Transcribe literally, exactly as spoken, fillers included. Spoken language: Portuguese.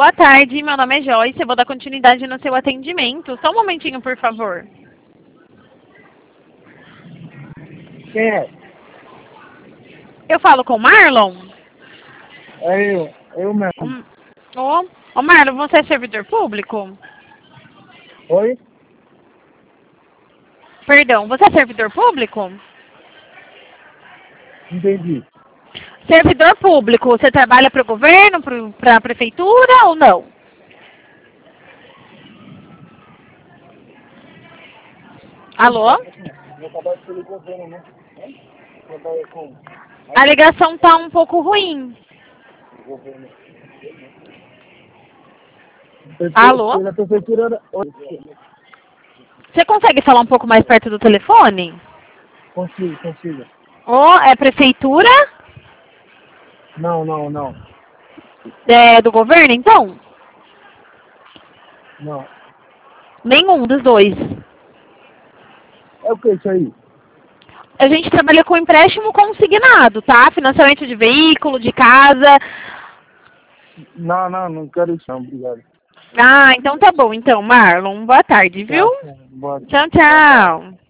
boa tarde. Meu nome é Joyce. Eu vou dar continuidade no seu atendimento. Só um momentinho, por favor. Quem é? Eu falo com o Marlon? É eu, eu mesmo. Hum, Ô, ô Marlon, você é servidor público? Oi? Perdão, você é servidor público? Entendi. Servidor público, você trabalha para o governo, para a prefeitura ou não? Alô? Eu trabalho pelo governo, né? Eu trabalho com A ligação tá um pouco ruim. o governo. Alô? Na prefeitura... Oi. Você consegue falar um pouco mais perto do telefone? Consigo, consigo. Ou é prefeitura? Não, não, não. É do governo, então? Não. Nenhum dos dois. É o que isso aí? A gente trabalha com empréstimo consignado, tá? Financiamento de veículo, de casa. Não, não, não quero isso não, obrigado. Ah, então tá bom. Então, Marlon, boa tarde, viu? Tá, boa Tchau, tchau.